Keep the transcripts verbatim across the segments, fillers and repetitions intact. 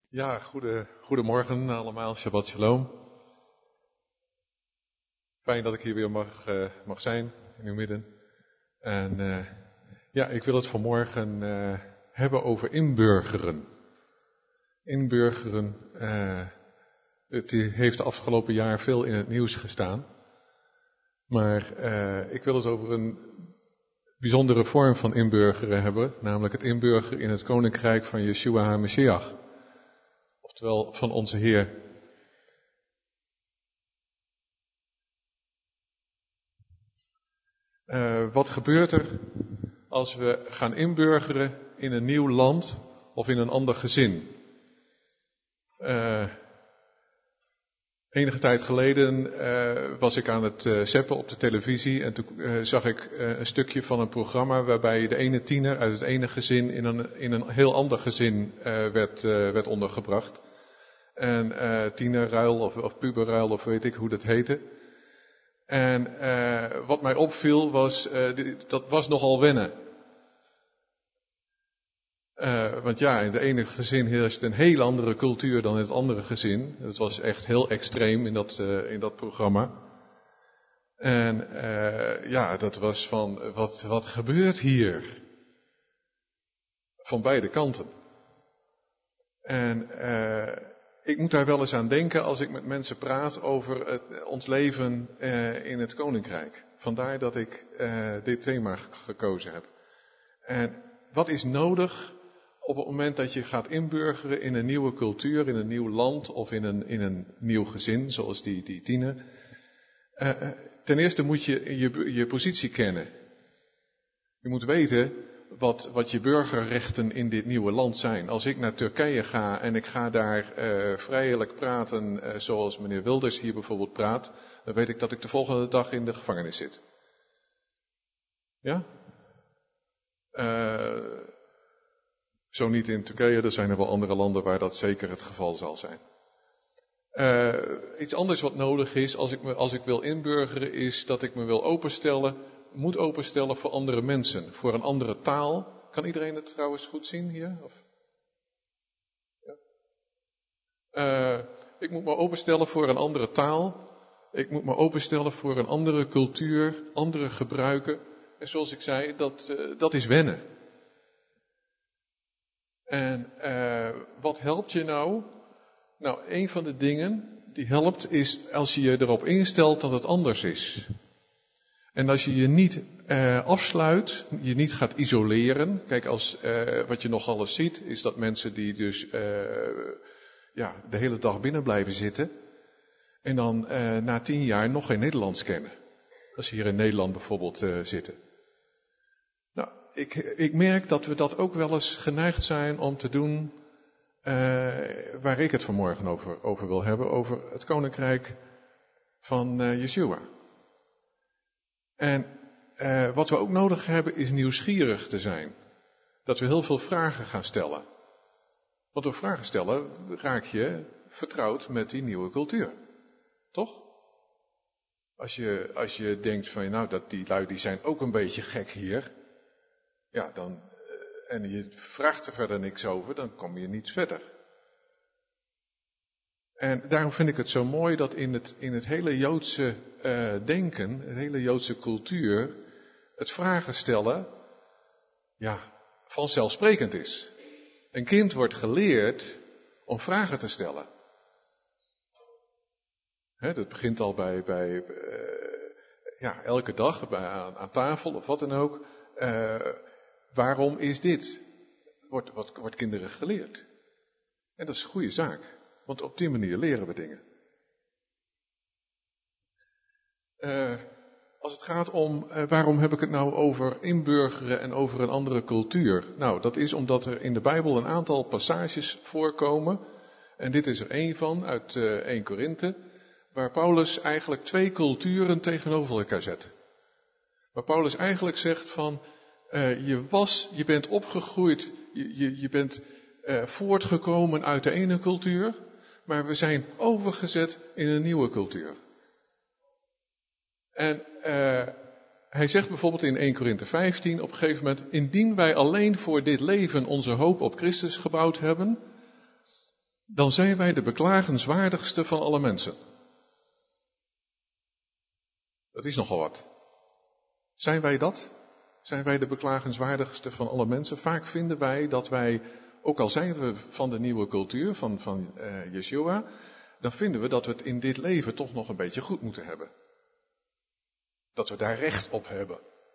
Ja, goede, goedemorgen allemaal, Shabbat Shalom. Fijn dat ik hier weer mag, uh, mag zijn in uw midden. En uh, ja, ik wil het vanmorgen uh, hebben over inburgeren. Inburgeren, uh, het heeft de afgelopen jaar veel in het nieuws gestaan. Maar uh, ik wil het over een bijzondere vorm van inburgeren hebben, namelijk het inburgeren in het koninkrijk van Yeshua HaMashiach. Oftewel van onze Heer. Uh, wat gebeurt er als we gaan inburgeren in een nieuw land of in een ander gezin? Uh, enige tijd geleden uh, was ik aan het uh, zappen op de televisie en toen uh, zag ik uh, een stukje van een programma waarbij de ene tiener uit het ene gezin in een, in een heel ander gezin uh, werd, uh, werd ondergebracht. En uh, tienerruil of, of puberruil of weet ik hoe dat heette. En uh, wat mij opviel was, uh, dit, dat was nogal wennen. Uh, want ja, in het ene gezin heerst een heel andere cultuur dan in het andere gezin. Het was echt heel extreem in dat, uh, in dat programma. En uh, ja, dat was van, wat, wat gebeurt hier? Van beide kanten. En uh, ik moet daar wel eens aan denken als ik met mensen praat over het, ons leven uh, in het koninkrijk. Vandaar dat ik uh, dit thema gekozen heb. En wat is nodig op het moment dat je gaat inburgeren in een nieuwe cultuur, in een nieuw land of in een, in een nieuw gezin, zoals die, die tiener? Uh, ten eerste moet je, je je positie kennen. Je moet weten wat, wat je burgerrechten in dit nieuwe land zijn. Als ik naar Turkije ga en ik ga daar uh, vrijelijk praten, uh, zoals meneer Wilders hier bijvoorbeeld praat, dan weet ik dat ik de volgende dag in de gevangenis zit. Ja? Uh, zo niet in Turkije, er zijn er wel andere landen waar dat zeker het geval zal zijn. Uh, iets anders wat nodig is, als ik, me, als ik wil inburgeren, is dat ik me wil openstellen, moet openstellen voor andere mensen, voor een andere taal. Kan iedereen het trouwens goed zien hier? Of? Ja? Uh, ik moet me openstellen voor een andere taal. Ik moet me openstellen voor een andere cultuur, andere gebruiken. En zoals ik zei, dat, uh, dat is wennen. En uh, wat helpt je nou? Nou, een van de dingen die helpt is als je je erop instelt dat het anders is. En als je je niet uh, afsluit, je niet gaat isoleren. Kijk, als, uh, wat je nogal eens ziet, is dat mensen die dus uh, ja, de hele dag binnen blijven zitten. En dan uh, na tien jaar nog geen Nederlands kennen. Als ze hier in Nederland bijvoorbeeld uh, zitten. Nou, ik, ik merk dat we dat ook wel eens geneigd zijn om te doen. Uh, waar ik het vanmorgen over, over wil hebben. Over het koninkrijk van uh, Yeshua. En uh, wat we ook nodig hebben is nieuwsgierig te zijn. Dat we heel veel vragen gaan stellen. Want door vragen stellen raak je vertrouwd met die nieuwe cultuur. Toch? Als je, als je denkt van nou dat die lui die zijn ook een beetje gek hier. Ja, dan, uh, en je vraagt er verder niks over, dan kom je niet verder. En daarom vind ik het zo mooi dat in het, in het hele Joodse uh, denken, de hele Joodse cultuur, het vragen stellen, ja, vanzelfsprekend is. Een kind wordt geleerd om vragen te stellen. He, dat begint al bij, bij uh, ja, elke dag bij, aan, aan tafel of wat dan ook. Uh, waarom is dit? Wordt, wordt, wordt kinderen geleerd. En dat is een goede zaak. Want op die manier leren we dingen. Uh, als het gaat om, uh, waarom heb ik het nou over inburgeren en over een andere cultuur? Nou, dat is omdat er in de Bijbel een aantal passages voorkomen. En dit is er één van, uit uh, Eerste Korinthe. Waar Paulus eigenlijk twee culturen tegenover elkaar zet. Waar Paulus eigenlijk zegt van, uh, je was, je bent opgegroeid, je, je, je bent uh, voortgekomen uit de ene cultuur. Maar we zijn overgezet in een nieuwe cultuur. En uh, hij zegt bijvoorbeeld in Eerste Korinthe vijftien op een gegeven moment, indien wij alleen voor dit leven onze hoop op Christus gebouwd hebben, dan zijn wij de beklagenswaardigste van alle mensen. Dat is nogal wat. Zijn wij dat? Zijn wij de beklagenswaardigste van alle mensen? Vaak vinden wij dat wij, ook al zijn we van de nieuwe cultuur, van, van uh, Yeshua, dan vinden we dat we het in dit leven toch nog een beetje goed moeten hebben. Dat we daar recht op hebben.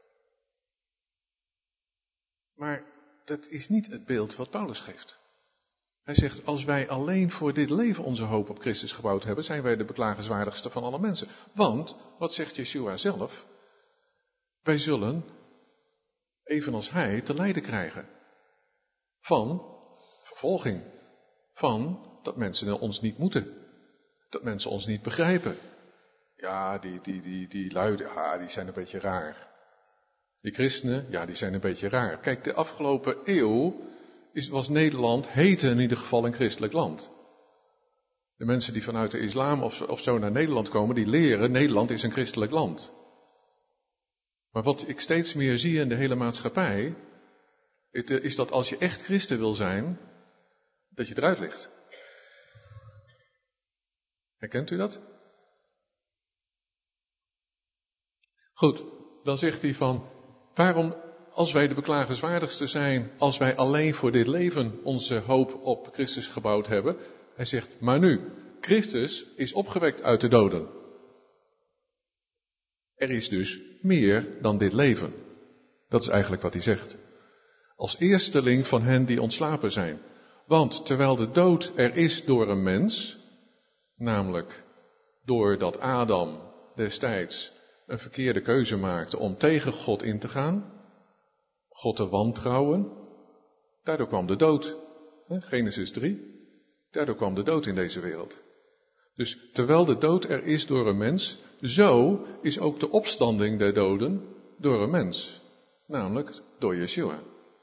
Maar dat is niet het beeld wat Paulus geeft. Hij zegt, als wij alleen voor dit leven onze hoop op Christus gebouwd hebben, zijn wij de beklagenswaardigste van alle mensen. Want, wat zegt Yeshua zelf? Wij zullen, evenals hij, te lijden krijgen. Van vervolging. Van dat mensen ons niet moeten. Dat mensen ons niet begrijpen. Ja, die, die, die, die luiden, ja, die zijn een beetje raar. Die christenen, ja, die zijn een beetje raar. Kijk, de afgelopen eeuw is, was Nederland, heette in ieder geval een christelijk land. De mensen die vanuit de islam of, of zo naar Nederland komen, die leren, Nederland is een christelijk land. Maar wat ik steeds meer zie in de hele maatschappij, is dat als je echt christen wil zijn, dat je eruit ligt. Herkent u dat? Goed, dan zegt hij van, waarom, als wij de beklagenswaardigste zijn, als wij alleen voor dit leven onze hoop op Christus gebouwd hebben, hij zegt, maar nu, Christus is opgewekt uit de doden. Er is dus meer dan dit leven. Dat is eigenlijk wat hij zegt. Als eersteling van hen die ontslapen zijn. Want terwijl de dood er is door een mens, namelijk doordat Adam destijds een verkeerde keuze maakte om tegen God in te gaan, God te wantrouwen, daardoor kwam de dood. Genesis drie, daardoor kwam de dood in deze wereld. Dus terwijl de dood er is door een mens, zo is ook de opstanding der doden door een mens, namelijk door Yeshua.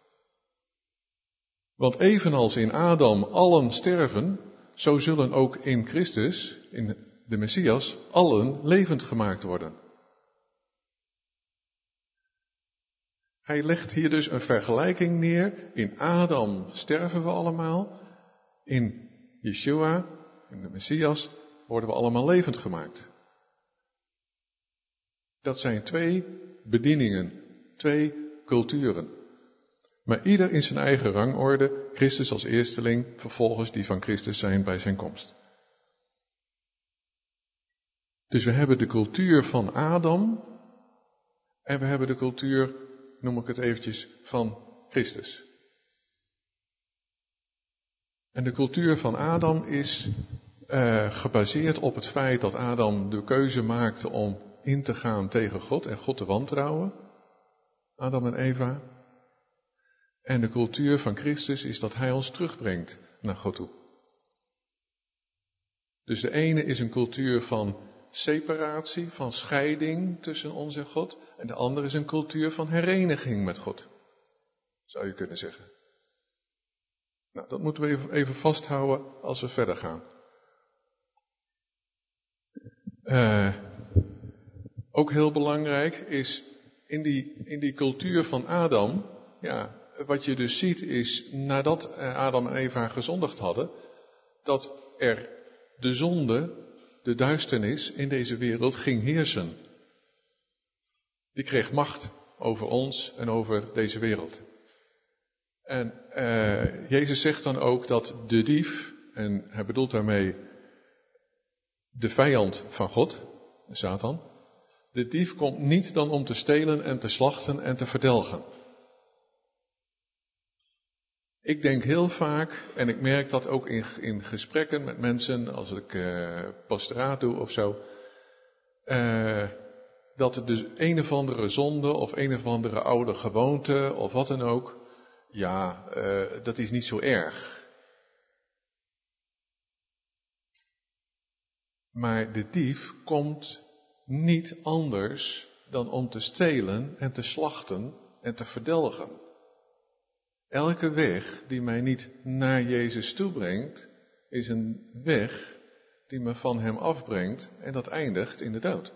Want evenals in Adam allen sterven, zo zullen ook in Christus, in de Messias, allen levend gemaakt worden. Hij legt hier dus een vergelijking neer. In Adam sterven we allemaal. In Yeshua, in de Messias, worden we allemaal levend gemaakt. Dat zijn twee bedieningen, twee culturen. Maar ieder in zijn eigen rangorde, Christus als eersteling, vervolgens die van Christus zijn bij zijn komst. Dus we hebben de cultuur van Adam en we hebben de cultuur, noem ik het eventjes, van Christus. En de cultuur van Adam is uh, gebaseerd op het feit dat Adam de keuze maakte om in te gaan tegen God en God te wantrouwen. Adam en Eva. En de cultuur van Christus is dat hij ons terugbrengt naar God toe. Dus de ene is een cultuur van separatie, van scheiding tussen ons en God. En de andere is een cultuur van hereniging met God. Zou je kunnen zeggen. Nou, dat moeten we even, even vasthouden als we verder gaan. Uh, ook heel belangrijk is in die, in die cultuur van Adam, ja, wat je dus ziet is, nadat Adam en Eva gezondigd hadden, dat er de zonde, de duisternis in deze wereld ging heersen. Die kreeg macht over ons en over deze wereld. En uh, Jezus zegt dan ook dat de dief, en hij bedoelt daarmee de vijand van God, Satan, de dief komt niet dan om te stelen en te slachten en te verdelgen. Ik denk heel vaak, en ik merk dat ook in, in gesprekken met mensen, als ik uh, pastoraat doe of zo, uh, dat er dus een of andere zonde of een of andere oude gewoonte of wat dan ook, ja, uh, dat is niet zo erg. Maar de dief komt niet anders dan om te stelen en te slachten en te verdelgen. Elke weg die mij niet naar Jezus toe brengt, is een weg die me van hem afbrengt en dat eindigt in de dood.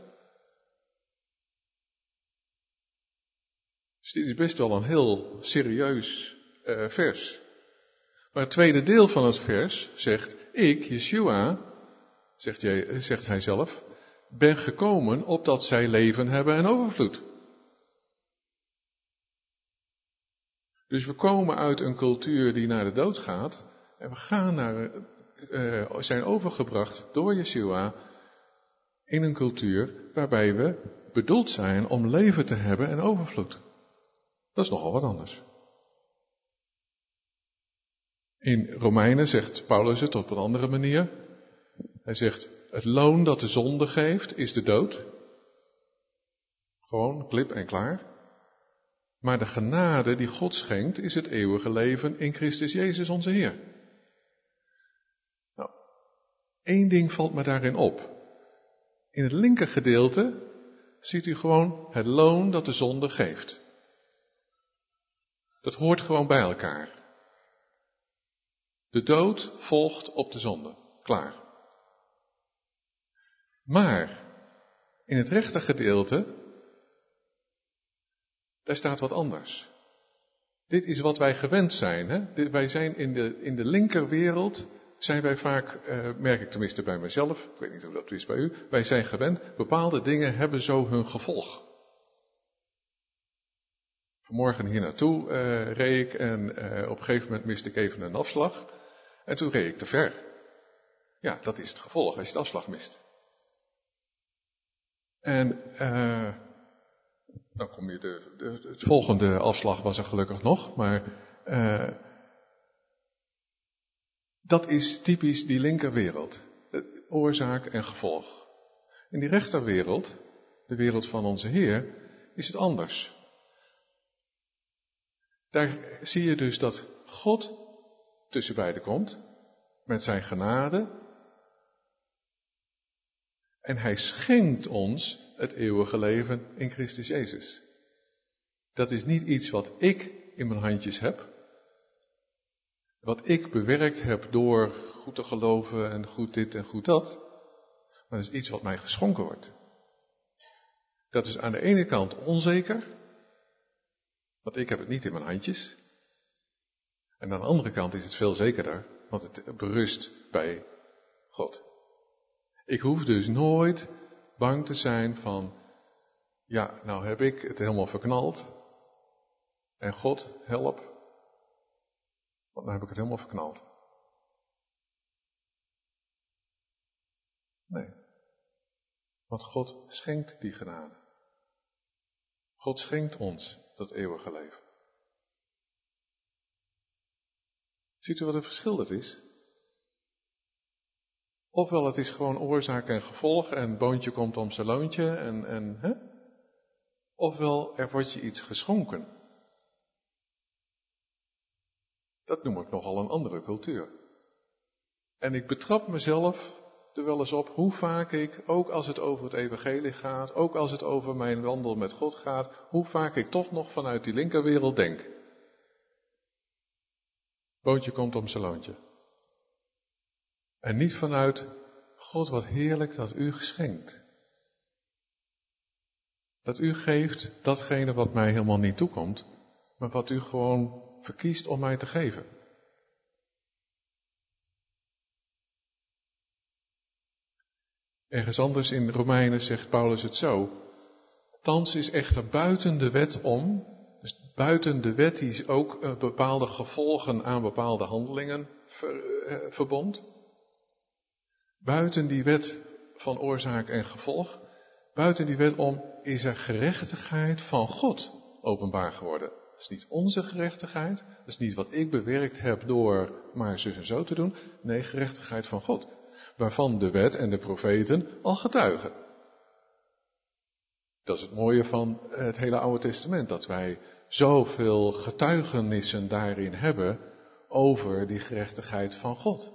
Dus dit is best wel een heel serieus uh, vers. Maar het tweede deel van het vers zegt, Ik, Yeshua, zegt, je, zegt hij zelf, ben gekomen opdat zij leven hebben en overvloed. Dus we komen uit een cultuur die naar de dood gaat en we gaan naar, uh, zijn overgebracht door Yeshua in een cultuur waarbij we bedoeld zijn om leven te hebben en overvloed. Dat is nogal wat anders. In Romeinen zegt Paulus het op een andere manier. Hij zegt, het loon dat de zonde geeft is de dood. Gewoon klip en klaar. Maar de genade die God schenkt is het eeuwige leven in Christus Jezus onze Heer. Nou, één ding valt me daarin op. In het linker gedeelte ziet u gewoon het loon dat de zonde geeft. Dat hoort gewoon bij elkaar. De dood volgt op de zonde. Klaar. Maar in het rechter gedeelte, daar staat wat anders. Dit is wat wij gewend zijn. Hè? Wij zijn in de, in de linkerwereld, zijn wij vaak, eh, merk ik tenminste bij mezelf, ik weet niet of dat is bij u, wij zijn gewend, bepaalde dingen hebben zo hun gevolg. Vanmorgen hier naartoe uh, reed ik en uh, op een gegeven moment miste ik even een afslag. En toen reed ik te ver. Ja, dat is het gevolg als je de afslag mist. En uh, dan kom je de, de, het volgende afslag was er gelukkig nog, maar uh, dat is typisch die linkerwereld. Oorzaak en gevolg. In die rechterwereld, de wereld van onze Heer, is het anders. Daar zie je dus dat God tussen beiden komt, met zijn genade. En hij schenkt ons het eeuwige leven in Christus Jezus. Dat is niet iets wat ik in mijn handjes heb. Wat ik bewerkt heb door goed te geloven en goed dit en goed dat. Maar dat is iets wat mij geschonken wordt. Dat is aan de ene kant onzeker. Want ik heb het niet in mijn handjes. En aan de andere kant is het veel zekerder, want het berust bij God. Ik hoef dus nooit bang te zijn van, ja, nou heb ik het helemaal verknald. En God, help, want nou heb ik het helemaal verknald. Nee, want God schenkt die genade. God schenkt ons dat eeuwige leven. Ziet u wat een verschil dat is? Ofwel het is gewoon oorzaak en gevolg en boontje komt om zijn loontje en, en hè? Ofwel er wordt je iets geschonken. Dat noem ik nogal een andere cultuur. En ik betrap mezelf er wel eens op hoe vaak ik, ook als het over het evangelie gaat, ook als het over mijn wandel met God gaat, hoe vaak ik toch nog vanuit die linkerwereld denk. Boontje komt om zijn loontje. En niet vanuit, God wat heerlijk dat u geschenkt. Dat u geeft datgene wat mij helemaal niet toekomt, maar wat u gewoon verkiest om mij te geven. Ergens anders in Romeinen zegt Paulus het zo. Thans is echter buiten de wet om, dus buiten de wet die ook uh, bepaalde gevolgen aan bepaalde handelingen ver, uh, verbond. Buiten die wet van oorzaak en gevolg, buiten die wet om is er gerechtigheid van God openbaar geworden. Dat is niet onze gerechtigheid, dat is niet wat ik bewerkt heb door maar zus en zo te doen. Nee, gerechtigheid van God. Waarvan de wet en de profeten al getuigen. Dat is het mooie van het hele Oude Testament, dat wij zoveel getuigenissen daarin hebben over die gerechtigheid van God.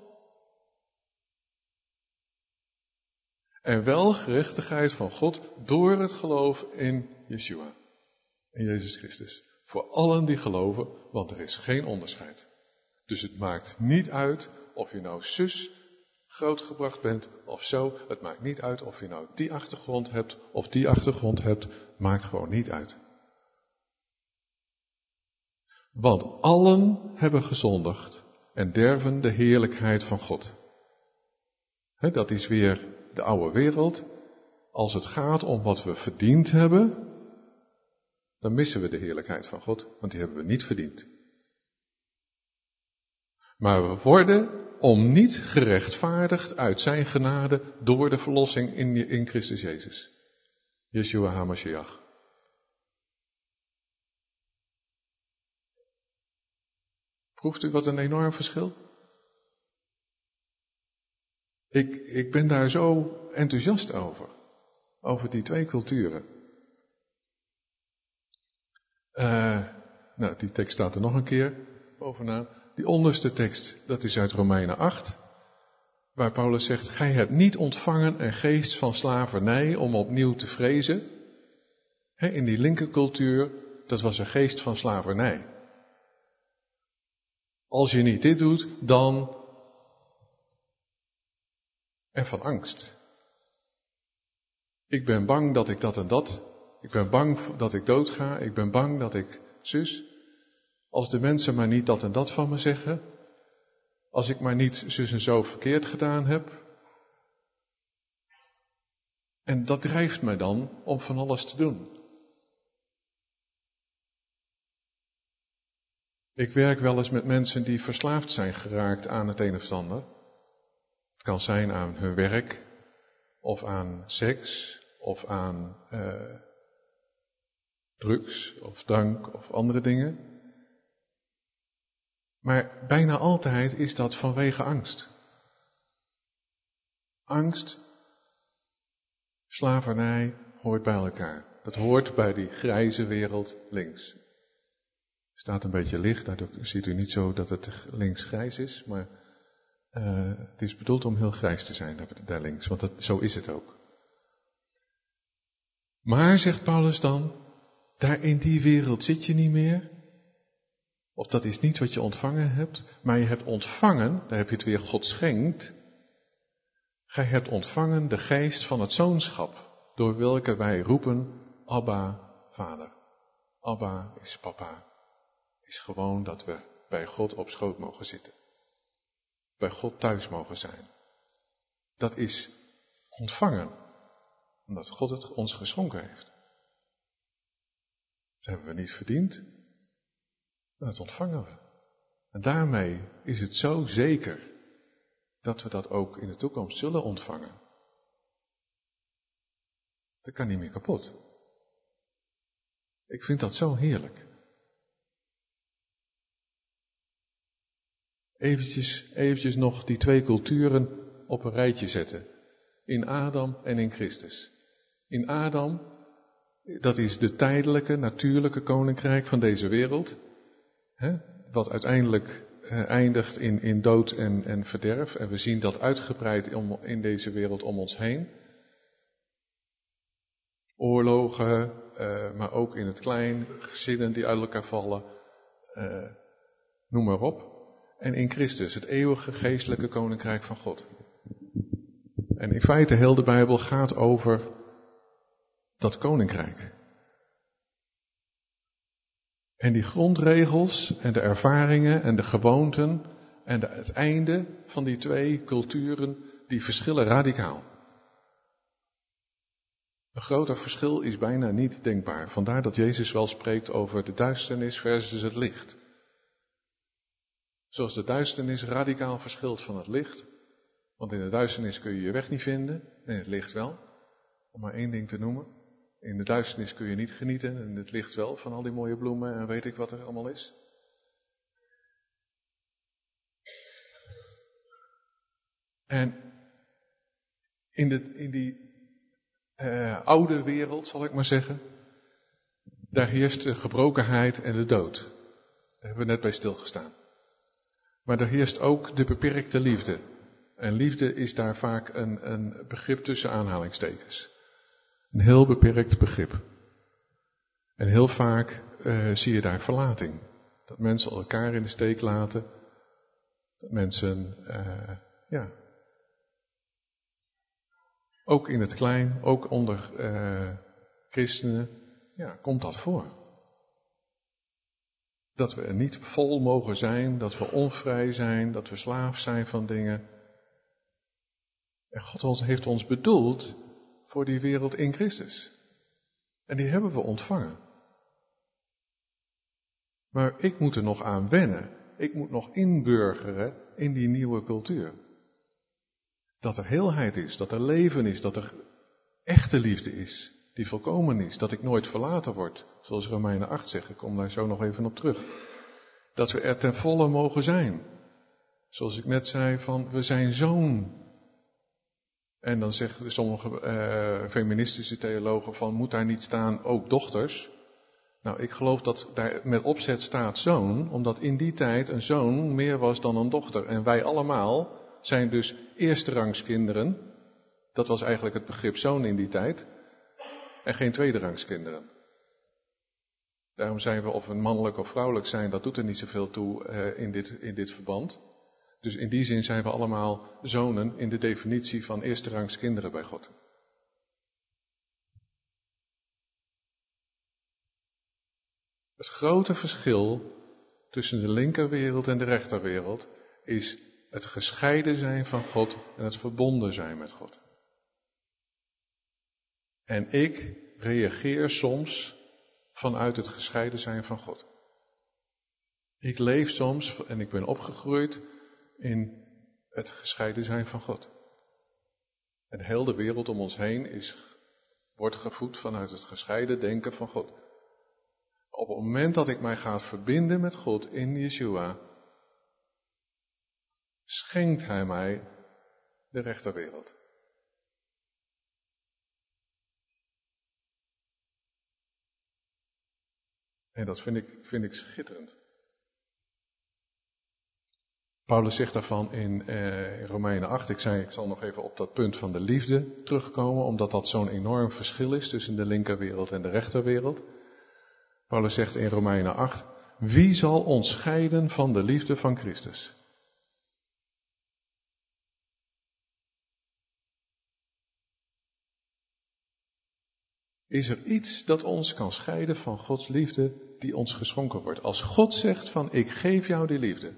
En wel gerechtigheid van God door het geloof in Yeshua, in Jezus Christus. Voor allen die geloven, want er is geen onderscheid. Dus het maakt niet uit of je nou zus grootgebracht bent of zo. Het maakt niet uit of je nou die achtergrond hebt of die achtergrond hebt. Maakt gewoon niet uit. Want allen hebben gezondigd en derven de heerlijkheid van God. He, dat is weer de oude wereld. Als het gaat om wat we verdiend hebben, dan missen we de heerlijkheid van God, want die hebben we niet verdiend. Maar we worden om niet gerechtvaardigd uit zijn genade door de verlossing in, in Christus Jezus. Yeshua HaMashiach. Proeft u wat een enorm verschil? Ik, ik ben daar zo enthousiast over. Over die twee culturen. Uh, nou, die tekst staat er nog een keer bovenaan. Die onderste tekst, dat is uit Romeinen acht. Waar Paulus zegt, gij hebt niet ontvangen een geest van slavernij om opnieuw te vrezen. He, in die linkercultuur, dat was een geest van slavernij. Als je niet dit doet, dan... En van angst. Ik ben bang dat ik dat en dat. Ik ben bang dat ik doodga. Ik ben bang dat ik zus. Als de mensen maar niet dat en dat van me zeggen. Als ik maar niet zus en zo verkeerd gedaan heb. En dat drijft mij dan om van alles te doen. Ik werk wel eens met mensen die verslaafd zijn geraakt aan het een of ander. Het kan zijn aan hun werk, of aan seks, of aan uh, drugs, of drank, of andere dingen. Maar bijna altijd is dat vanwege angst. Angst, slavernij hoort bij elkaar. Dat hoort bij die grijze wereld links. Er staat een beetje licht, daardoor ziet u niet zo dat het links grijs is, maar uh, het is bedoeld om heel grijs te zijn, daar links, want dat, zo is het ook. Maar, zegt Paulus dan, daar in die wereld zit je niet meer. Of dat is niet wat je ontvangen hebt, maar je hebt ontvangen, daar heb je het weer, God schenkt. Gij hebt ontvangen de geest van het zoonschap, door welke wij roepen, Abba, Vader. Abba is papa. Is gewoon dat we bij God op schoot mogen zitten. Bij God thuis mogen zijn. Dat is ontvangen, omdat God het ons geschonken heeft. Dat hebben we niet verdiend, maar dat ontvangen we. En daarmee is het zo zeker dat we dat ook in de toekomst zullen ontvangen. Dat kan niet meer kapot. Ik vind dat zo heerlijk. Eventjes, eventjes nog die twee culturen op een rijtje zetten. In Adam en in Christus. In Adam, dat is de tijdelijke, natuurlijke koninkrijk van deze wereld. Hè, wat uiteindelijk eh, eindigt in, in dood en, en verderf. En we zien dat uitgebreid om, in deze wereld om ons heen. Oorlogen, uh, maar ook in het klein, gezinnen die uit elkaar vallen. Uh, noem maar op. En in Christus, het eeuwige geestelijke koninkrijk van God. En in feite, heel de Bijbel gaat over dat koninkrijk. En die grondregels en de ervaringen en de gewoonten en de, het einde van die twee culturen, die verschillen radicaal. Een groter verschil is bijna niet denkbaar. Vandaar dat Jezus wel spreekt over de duisternis versus het licht. Zoals de duisternis radicaal verschilt van het licht. Want in de duisternis kun je je weg niet vinden. En in het licht wel. Om maar één ding te noemen. In de duisternis kun je niet genieten. En in het licht wel van al die mooie bloemen en weet ik wat er allemaal is. En in, de, in die uh, oude wereld, zal ik maar zeggen. Daar heerst de gebrokenheid en de dood. Daar hebben we net bij stilgestaan. Maar er heerst ook de beperkte liefde. En liefde is daar vaak een, een begrip tussen aanhalingstekens. Een heel beperkt begrip. En heel vaak uh, zie je daar verlating. Dat mensen elkaar in de steek laten. Dat mensen, uh, ja. Ook in het klein, ook onder uh, christenen, ja, komt dat voor. Dat we er niet vol mogen zijn, dat we onvrij zijn, dat we slaaf zijn van dingen. En God heeft ons bedoeld voor die wereld in Christus. En die hebben we ontvangen. Maar ik moet er nog aan wennen. Ik moet nog inburgeren in die nieuwe cultuur. Dat er heelheid is, dat er leven is, dat er echte liefde is, die volkomen is. Dat ik nooit verlaten word, zoals Romeinen acht zegt. Ik kom daar zo nog even op terug. Dat we er ten volle mogen zijn. Zoals ik net zei, van we zijn zoon. En dan zeggen sommige uh, feministische theologen van, moet daar niet staan ook dochters? Nou, ik geloof dat daar met opzet staat zoon, omdat in die tijd een zoon meer was dan een dochter. En wij allemaal zijn dus eersterangs-kinderen. Dat was eigenlijk het begrip zoon in die tijd. En geen tweederangskinderen. Daarom zijn we, of we mannelijk of vrouwelijk zijn, dat doet er niet zoveel toe uh, in, dit, in dit verband. Dus in die zin zijn we allemaal zonen in de definitie van eersterangs-kinderen bij God. Het grote verschil tussen de linkerwereld en de rechterwereld is het gescheiden zijn van God en het verbonden zijn met God. En ik reageer soms vanuit het gescheiden zijn van God. Ik leef soms, en ik ben opgegroeid in het gescheiden zijn van God. En de hele wereld om ons heen is, wordt gevoed vanuit het gescheiden denken van God. Op het moment dat ik mij ga verbinden met God in Yeshua, schenkt Hij mij de rechterwereld. En dat vind ik, vind ik schitterend. Paulus zegt daarvan in, eh, in Romeinen acht, ik zei, ik zal nog even op dat punt van de liefde terugkomen, omdat dat zo'n enorm verschil is tussen de linkerwereld en de rechterwereld. Paulus zegt in Romeinen acht, wie zal ons scheiden van de liefde van Christus? Is er iets dat ons kan scheiden van Gods liefde die ons geschonken wordt? Als God zegt van, ik geef jou die liefde.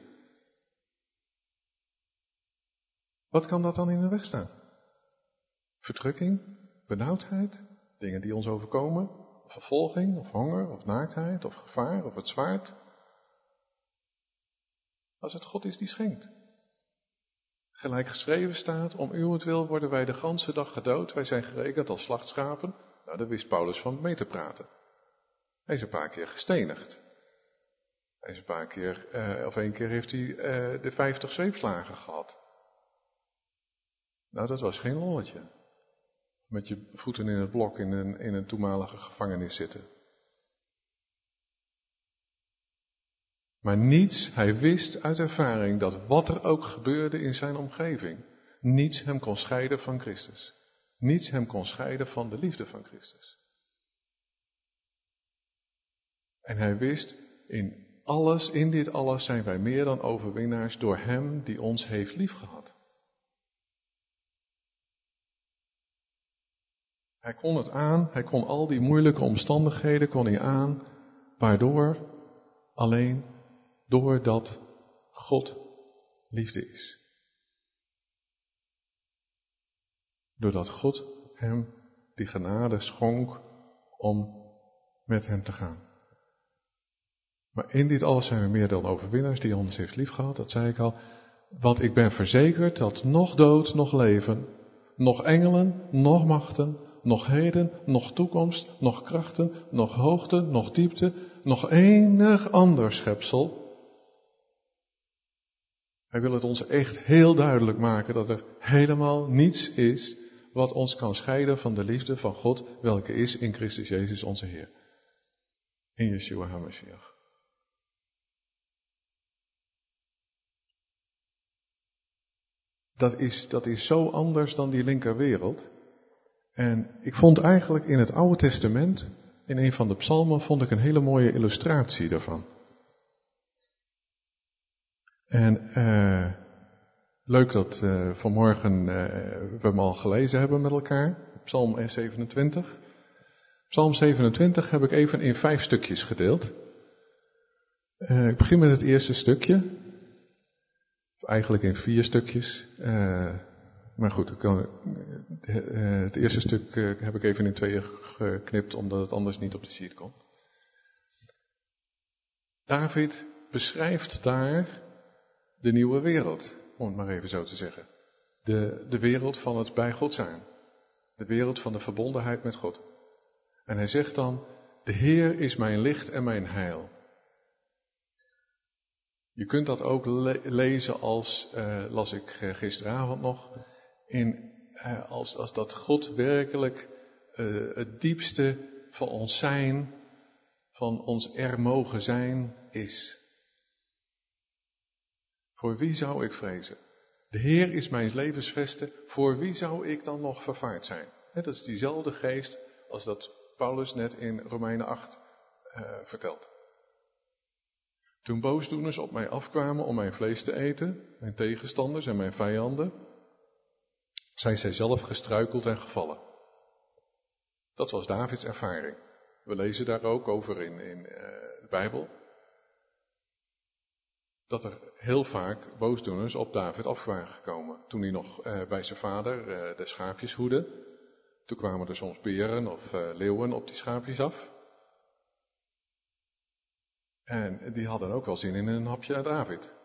Wat kan dat dan in de weg staan? Verdrukking, benauwdheid, dingen die ons overkomen, vervolging, of honger, of naaktheid, of gevaar, of het zwaard. Als het God is die schenkt. Gelijk geschreven staat, om uwentwil worden wij de ganse dag gedood, wij zijn gerekend als slachtschapen. Nou, daar wist Paulus van mee te praten. Hij is een paar keer gestenigd. Hij is een paar keer, eh, of één keer heeft hij eh, de vijftig zweepslagen gehad. Nou, dat was geen lolletje. Met je voeten in het blok in een, in een toenmalige gevangenis zitten. Maar niets, hij wist uit ervaring dat wat er ook gebeurde in zijn omgeving, niets hem kon scheiden van Christus. Niets hem kon scheiden van de liefde van Christus. En hij wist, in alles, in dit alles zijn wij meer dan overwinnaars door hem die ons heeft liefgehad. Hij kon het aan, hij kon al die moeilijke omstandigheden kon hij aan, waardoor alleen doordat God liefde is. Doordat God hem die genade schonk om met hem te gaan. Maar in dit alles zijn we meer dan overwinnaars die ons heeft liefgehad, dat zei ik al. Want ik ben verzekerd dat nog dood, nog leven, nog engelen, nog machten, nog heden, nog toekomst, nog krachten, nog hoogte, nog diepte, nog enig ander schepsel. Hij wil het ons echt heel duidelijk maken dat er helemaal niets is wat ons kan scheiden van de liefde van God, welke is in Christus Jezus onze Heer. In Yeshua HaMashiach. Dat is, dat is zo anders dan die linkerwereld. En ik vond eigenlijk in het Oude Testament, in een van de psalmen, vond ik een hele mooie illustratie daarvan. En uh, leuk dat uh, vanmorgen uh, we hem al gelezen hebben met elkaar, Psalm zevenentwintig. Psalm zevenentwintig heb ik even in vijf stukjes gedeeld. Uh, ik begin met het eerste stukje. Eigenlijk in vier stukjes. Uh, Maar goed, ik kan, het eerste stuk heb ik even in tweeën geknipt, omdat het anders niet op de sheet komt. David beschrijft daar de nieuwe wereld, om het maar even zo te zeggen. De, de wereld van het bij God zijn. De wereld van de verbondenheid met God. En hij zegt dan, de Heer is mijn licht en mijn heil. Je kunt dat ook le- lezen als, uh, las ik uh, gisteravond nog, in, uh, als, als dat God werkelijk uh, het diepste van ons zijn, van ons er mogen zijn, is. Voor wie zou ik vrezen? De Heer is mijn levensveste, voor wie zou ik dan nog vervaard zijn? He, dat is diezelfde geest als dat Paulus net in Romeinen acht uh, vertelt. Toen boosdoeners op mij afkwamen om mijn vlees te eten, mijn tegenstanders en mijn vijanden, zijn zij zelf gestruikeld en gevallen. Dat was Davids ervaring. We lezen daar ook over in, in uh, de Bijbel. Dat er heel vaak boosdoeners op David af waren gekomen. Toen hij nog uh, bij zijn vader uh, de schaapjes hoedde. Toen kwamen er soms beren of uh, leeuwen op die schaapjes af. En die hadden ook wel zin in een hapje uit David.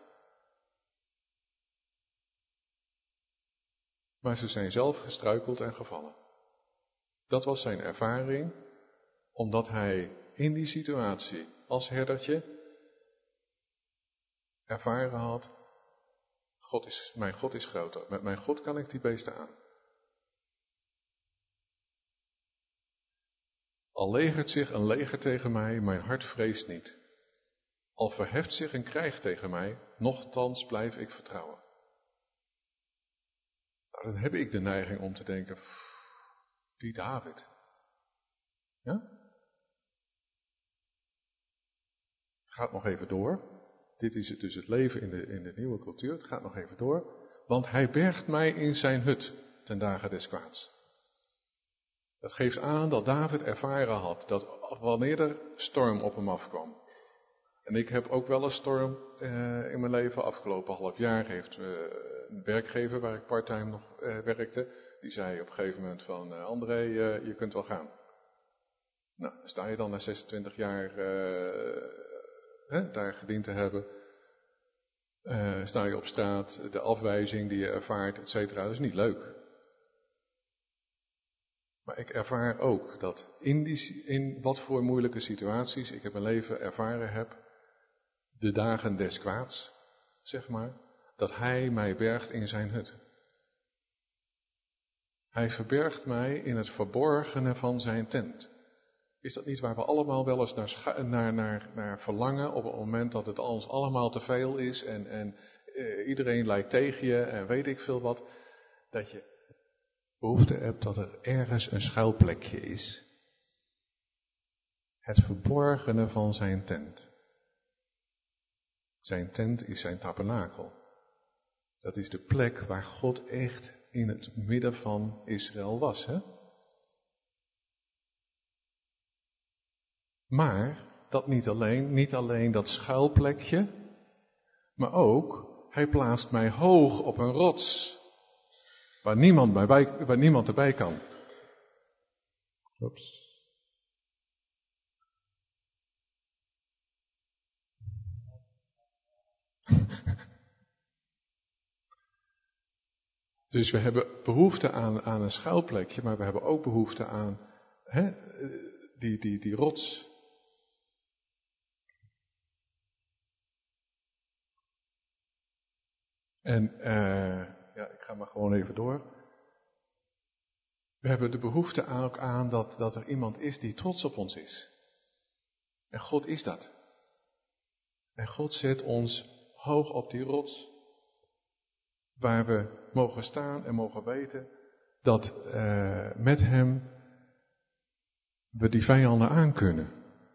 Maar ze zijn zelf gestruikeld en gevallen. Dat was zijn ervaring, omdat hij in die situatie als herdertje ervaren had, God is, mijn God is groter. Met mijn God kan ik die beesten aan. Al legert zich een leger tegen mij, mijn hart vreest niet. Al verheft zich een krijg tegen mij, nochtans blijf ik vertrouwen. Nou, dan heb ik de neiging om te denken, die David. Ja? Het gaat nog even door. Dit is het dus het leven in de, in de nieuwe cultuur. Het gaat nog even door. Want hij bergt mij in zijn hut ten dagen des kwaads. Dat geeft aan dat David ervaren had dat wanneer er storm op hem afkwam. En ik heb ook wel een storm uh, in mijn leven. Afgelopen half jaar heeft uh, een werkgever waar ik parttime nog uh, werkte. Die zei op een gegeven moment van uh, André, uh, je kunt wel gaan. Nou, sta je dan na zesentwintig jaar uh, hè, daar gediend te hebben. Uh, sta je op straat, de afwijzing die je ervaart, et cetera. Dat is niet leuk. Maar ik ervaar ook dat in, die, in wat voor moeilijke situaties ik in mijn leven ervaren heb, de dagen des kwaads, zeg maar, dat hij mij bergt in zijn hut. Hij verbergt mij in het verborgene van zijn tent. Is dat niet waar we allemaal wel eens naar, scha- naar, naar, naar verlangen op het moment dat het ons allemaal te veel is en, en eh, iedereen lijkt tegen je en weet ik veel wat, dat je behoefte hebt dat er ergens een schuilplekje is. Het verborgene van zijn tent. Zijn tent is zijn tabernakel. Dat is de plek waar God echt in het midden van Israël was, hè? Maar dat niet alleen, niet alleen dat schuilplekje, maar ook, hij plaatst mij hoog op een rots, waar niemand, bij, waar niemand erbij kan. Oeps. Dus we hebben behoefte aan, aan een schuilplekje, maar we hebben ook behoefte aan hè, die, die, die rots. En uh, ja, ik ga maar gewoon even door. We hebben de behoefte ook aan dat, dat er iemand is die trots op ons is. En God is dat. En God zet ons hoog op die rots. Waar we mogen staan en mogen weten dat uh, met hem we die vijanden aankunnen.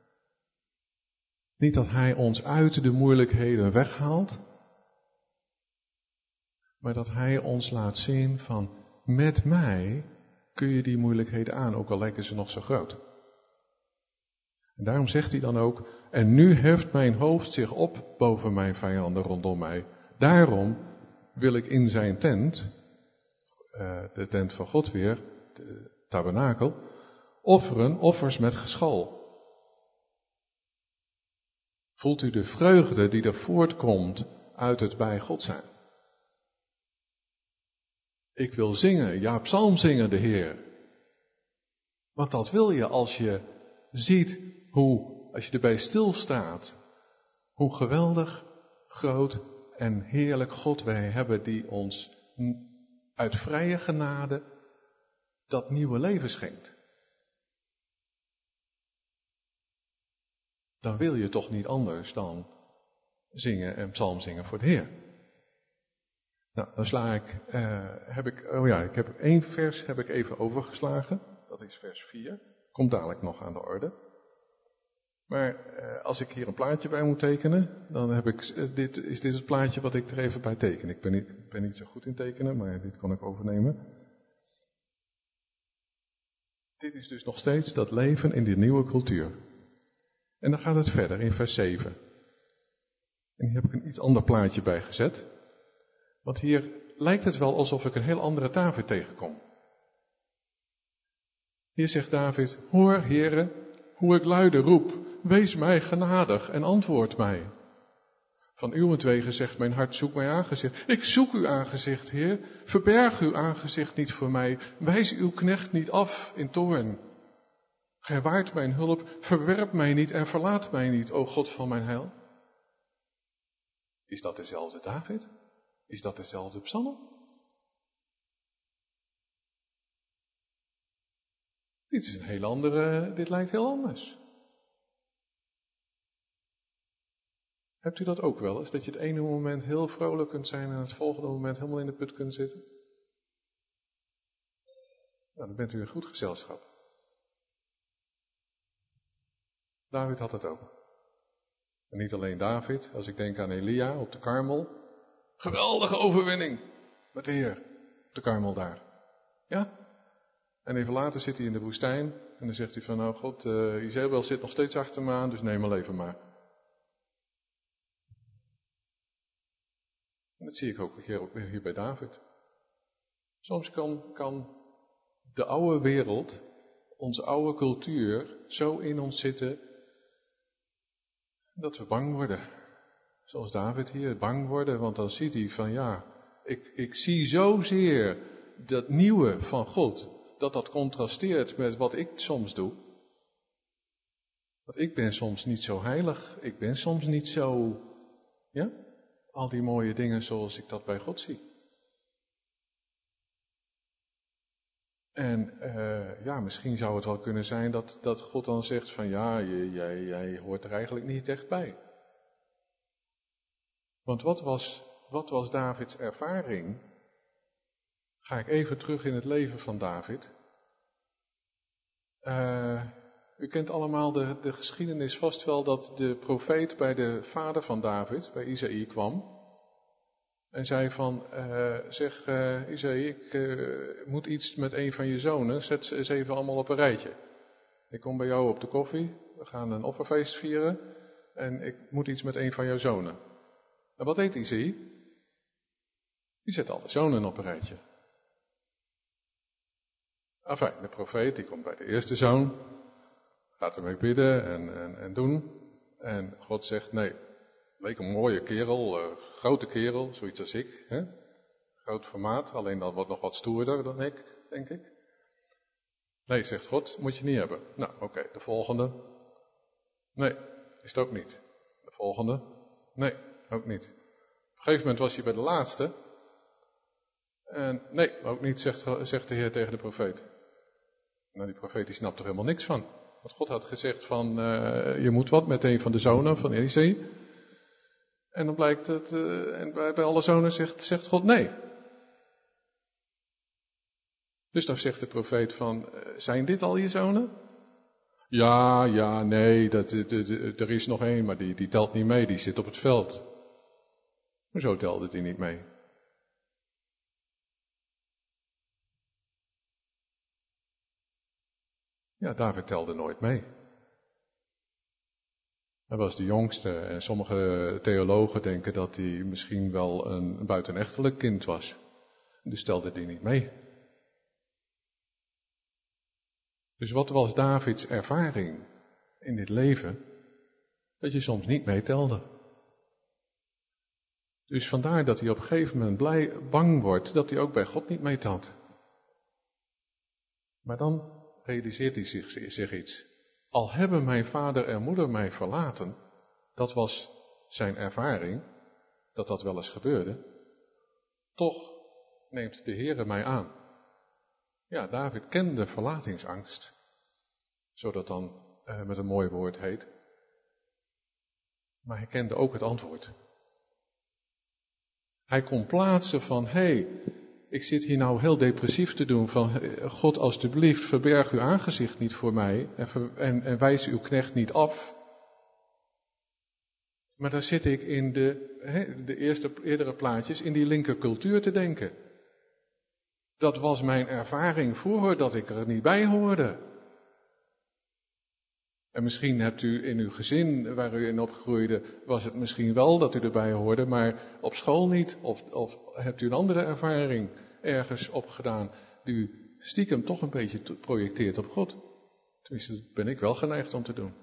Niet dat hij ons uit de moeilijkheden weghaalt, maar dat hij ons laat zien van met mij kun je die moeilijkheden aan, ook al lijken ze nog zo groot. En daarom zegt hij dan ook, en nu heft mijn hoofd zich op boven mijn vijanden rondom mij. Daarom wil ik in zijn tent, uh, de tent van God weer, de tabernakel, offeren offers met geschal. Voelt u de vreugde die er voortkomt uit het bij God zijn? Ik wil zingen, ja, psalm zingen de Heer. Want dat wil je als je ziet hoe, als je erbij stilstaat, hoe geweldig, groot en heerlijk God wij hebben die ons uit vrije genade dat nieuwe leven schenkt. Dan wil je toch niet anders dan zingen en psalm zingen voor de Heer. Nou, dan sla ik, uh, heb ik, oh ja, ik heb één vers heb ik even overgeslagen. Dat is vers vier. Komt dadelijk nog aan de orde. Maar uh, als ik hier een plaatje bij moet tekenen, dan heb ik, uh, dit, is dit het plaatje wat ik er even bij teken. Ik ben niet, ben niet zo goed in tekenen, maar dit kon ik overnemen. Dit is dus nog steeds dat leven in die nieuwe cultuur. En dan gaat het verder in vers zeven. En hier heb ik een iets ander plaatje bij gezet. Want hier lijkt het wel alsof ik een heel andere David tegenkom. Hier zegt David, hoor, Heere, hoe ik luide roep, wees mij genadig en antwoord mij. Van uwentwege zegt mijn hart, zoek mijn aangezicht. Ik zoek uw aangezicht, Heer, verberg uw aangezicht niet voor mij, wijs uw knecht niet af in toorn. Gij waart mijn hulp, verwerp mij niet en verlaat mij niet, o God van mijn heil. Is dat dezelfde David? Is dat dezelfde psalm? Dit is een heel andere, dit lijkt heel anders. Hebt u dat ook wel eens? Dat je het ene moment heel vrolijk kunt zijn en het volgende moment helemaal in de put kunt zitten? Nou, dan bent u in goed gezelschap. David had het ook. En niet alleen David, als ik denk aan Elia op de Karmel. Geweldige overwinning met de Heer op de Karmel daar. Ja? En even later zit hij in de woestijn en dan zegt hij van, nou God, uh, Isabel zit nog steeds achter me aan, dus neem mijn leven maar. En dat zie ik ook hier, hier bij David. Soms kan, kan de oude wereld, onze oude cultuur, zo in ons zitten dat we bang worden. Zoals David hier, bang worden, want dan ziet hij van ja, ik, ik zie zozeer dat nieuwe van God, dat dat contrasteert met wat ik soms doe. Want ik ben soms niet zo heilig, ik ben soms niet zo, ja, al die mooie dingen zoals ik dat bij God zie. En uh, ja, misschien zou het wel kunnen zijn dat, dat God dan zegt van ja, jij, jij, jij hoort er eigenlijk niet echt bij. Want wat was, wat was Davids ervaring? Ga ik even terug in het leven van David. Uh, u kent allemaal de, de geschiedenis vast wel dat de profeet bij de vader van David, bij Isaïe, kwam. En zei van, uh, zeg uh, Isaïe, ik uh, moet iets met een van je zonen, zet ze eens even allemaal op een rijtje. Ik kom bij jou op de koffie, we gaan een offerfeest vieren en ik moet iets met een van jouw zonen. En wat deed Isaïe? Die zet alle zonen op een rijtje. Enfin, de profeet die komt bij de eerste zoon, gaat ermee bidden en, en, en doen. En God zegt, nee, leek een mooie kerel, uh, grote kerel, zoiets als ik. Hè? Groot formaat, alleen dan wat nog wat stoerder dan ik, denk ik. Nee, zegt God, moet je niet hebben. Nou, oké, okay, de volgende. Nee, is het ook niet. De volgende. Nee, ook niet. Op een gegeven moment was hij bij de laatste. En nee, ook niet, zegt, zegt de Heer tegen de profeet. Nou, die profeet die snapt er helemaal niks van. Want God had gezegd van, uh, je moet wat met een van de zonen van Isaïe. En dan blijkt het, uh, en bij, bij alle zonen zegt, zegt God nee. Dus dan zegt de profeet van, uh, zijn dit al je zonen? Ja, ja, nee, dat, de, de, de, er is nog één, maar die, die telt niet mee, die zit op het veld. Maar zo telde die niet mee. Ja, David telde nooit mee. Hij was de jongste en sommige theologen denken dat hij misschien wel een buitenechtelijk kind was. Dus telde die niet mee. Dus wat was Davids ervaring in dit leven? Dat je soms niet meetelde. Dus vandaar dat hij op een gegeven moment blij, bang wordt dat hij ook bij God niet meetelt. Maar dan realiseert hij zich, zich iets. Al hebben mijn vader en moeder mij verlaten, dat was zijn ervaring, dat dat wel eens gebeurde, toch neemt de Heere mij aan. Ja, David kende verlatingsangst, zodat dan eh, met een mooi woord heet. Maar hij kende ook het antwoord. Hij kon plaatsen van, hé, hey, ik zit hier nou heel depressief te doen van, God alstublieft verberg uw aangezicht niet voor mij en, ver, en, en wijs uw knecht niet af. Maar daar zit ik in de, he, de eerste, eerdere plaatjes in die linker cultuur te denken. Dat was mijn ervaring vroeger, dat ik er niet bij hoorde. En misschien hebt u in uw gezin waar u in opgroeide, was het misschien wel dat u erbij hoorde, maar op school niet. Of, of hebt u een andere ervaring ergens opgedaan die u stiekem toch een beetje projecteert op God. Tenminste, dat ben ik wel geneigd om te doen.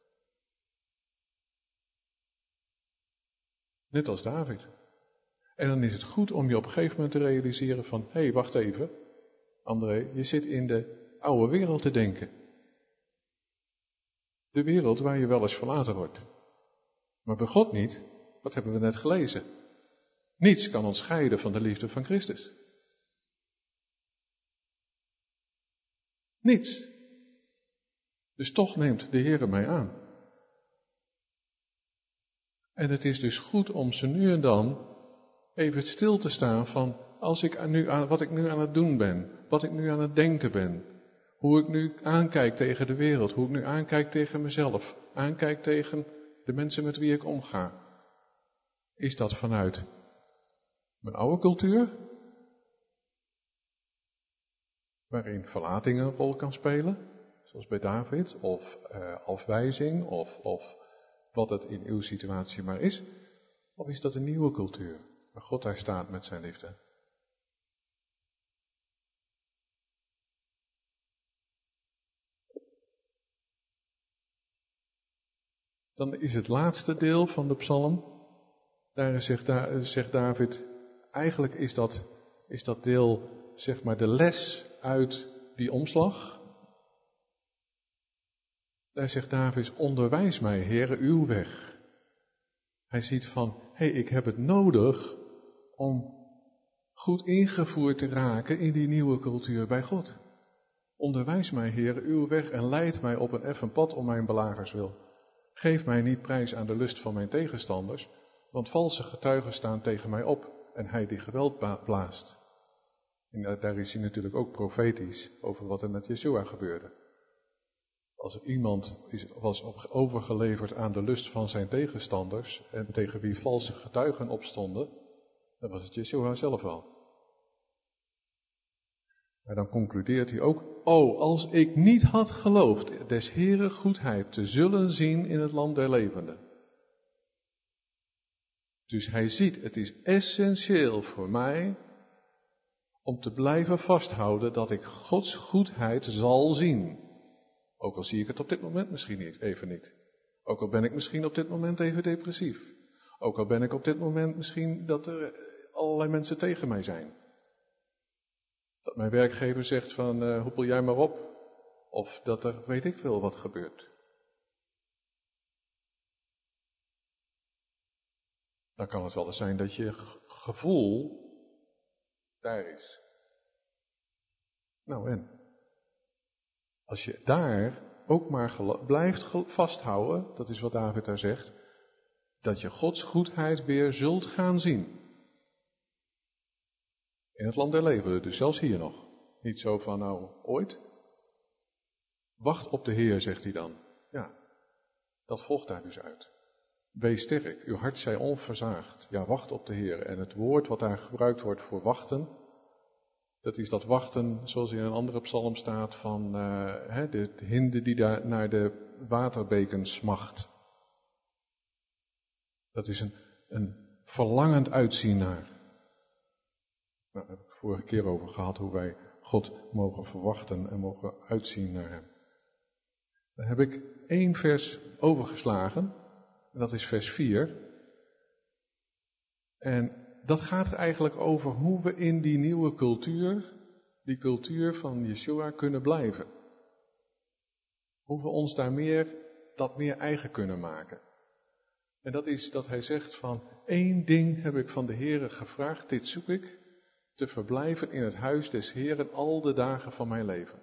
Net als David. En dan is het goed om je op een gegeven moment te realiseren van, hé, hey, wacht even, André, je zit in de oude wereld te denken. De wereld waar je wel eens verlaten wordt. Maar bij God niet, wat hebben we net gelezen? Niets kan ons scheiden van de liefde van Christus. Niets. Dus toch neemt de Heere mij aan. En het is dus goed om ze nu en dan even stil te staan van, als ik nu aan, wat ik nu aan het doen ben, wat ik nu aan het denken ben, hoe ik nu aankijk tegen de wereld, hoe ik nu aankijk tegen mezelf, aankijk tegen de mensen met wie ik omga. Is dat vanuit mijn oude cultuur, waarin verlating een rol kan spelen, zoals bij David, of uh, afwijzing, of, of wat het in uw situatie maar is, of is dat een nieuwe cultuur, waar God daar staat met zijn liefde? Dan is het laatste deel van de psalm, daar zegt, zegt David, eigenlijk is dat, is dat deel, zeg maar, de les uit die omslag. Daar zegt David, onderwijs mij, Heere, uw weg. Hij ziet van, hé, hey, ik heb het nodig om goed ingevoerd te raken in die nieuwe cultuur bij God. Onderwijs mij, Heere, uw weg en leid mij op een effen pad om mijn belagers wil. Geef mij niet prijs aan de lust van mijn tegenstanders, want valse getuigen staan tegen mij op en hij die geweld blaast. En daar is hij natuurlijk ook profetisch over wat er met Yeshua gebeurde. Als er iemand is, was overgeleverd aan de lust van zijn tegenstanders en tegen wie valse getuigen opstonden, dan was het Yeshua zelf wel. Maar dan concludeert hij ook, oh, als ik niet had geloofd des Heeren goedheid te zullen zien in het land der levenden. Dus hij ziet, het is essentieel voor mij om te blijven vasthouden dat ik Gods goedheid zal zien. Ook al zie ik het op dit moment misschien niet, even niet. Ook al ben ik misschien op dit moment even depressief. Ook al ben ik op dit moment misschien dat er allerlei mensen tegen mij zijn. Dat mijn werkgever zegt van, uh, hoepel jij maar op. Of dat er weet ik veel wat gebeurt. Dan kan het wel eens zijn dat je gevoel daar is. Nou en? Als je daar ook maar gelo- blijft vasthouden, dat is wat David daar zegt, dat je Gods goedheid weer zult gaan zien. In het land der levenden, dus zelfs hier nog. Niet zo van nou, ooit. Wacht op de Heer, zegt hij dan. Ja, dat volgt daar dus uit. Wees sterk, uw hart zij onverzaagd. Ja, wacht op de Heer. En het woord wat daar gebruikt wordt voor wachten, dat is dat wachten, zoals in een andere psalm staat, van uh, hè, de hinde die daar naar de waterbeken smacht. Dat is een, een verlangend uitzien naar. Nou, daar heb ik vorige keer over gehad, hoe wij God mogen verwachten en mogen uitzien naar hem. Dan heb ik één vers overgeslagen, en dat is vers vier. En dat gaat er eigenlijk over hoe we in die nieuwe cultuur, die cultuur van Yeshua, kunnen blijven. Hoe we ons daar meer, dat meer eigen kunnen maken. En dat is dat hij zegt van, één ding heb ik van de Heere gevraagd, dit zoek ik, te verblijven in het huis des Heeren al de dagen van mijn leven.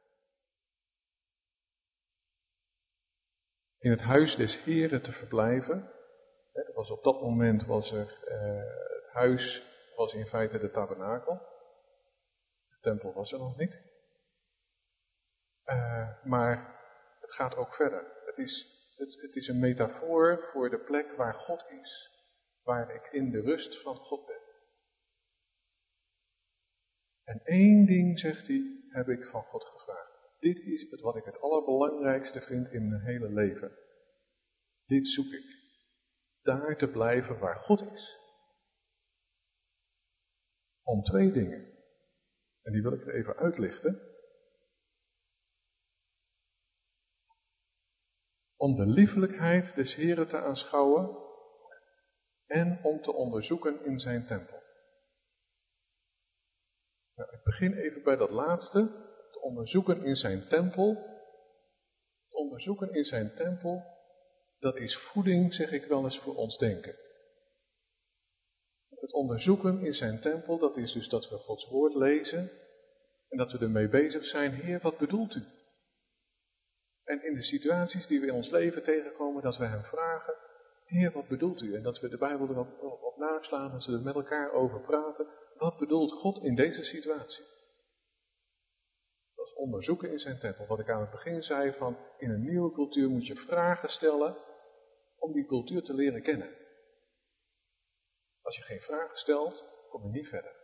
In het huis des Heeren te verblijven, hè, was op dat moment was er, eh, het huis was in feite de tabernakel. De tempel was er nog niet. Uh, maar het gaat ook verder. Het is, het, het is een metafoor voor de plek waar God is. Waar ik in de rust van God ben. En één ding, zegt hij, heb ik van God gevraagd. Dit is het wat ik het allerbelangrijkste vind in mijn hele leven. Dit zoek ik. Daar te blijven waar God is. Om twee dingen. En die wil ik er even uitlichten. Om de liefelijkheid des Heren te aanschouwen en om te onderzoeken in zijn tempel. Nou, ik begin even bij dat laatste, te onderzoeken in zijn tempel. Te onderzoeken in zijn tempel, dat is voeding, zeg ik wel eens, voor ons denken. Het onderzoeken in zijn tempel, dat is dus dat we Gods woord lezen en dat we ermee bezig zijn, Heer, wat bedoelt u? En in de situaties die we in ons leven tegenkomen, dat we hem vragen, Heer, wat bedoelt u? En dat we de Bijbel erop op, op naslaan, dat we er met elkaar over praten. Wat bedoelt God in deze situatie? Dat is onderzoeken in zijn tempel. Wat ik aan het begin zei, van in een nieuwe cultuur moet je vragen stellen om die cultuur te leren kennen. Als je geen vragen stelt, kom je niet verder.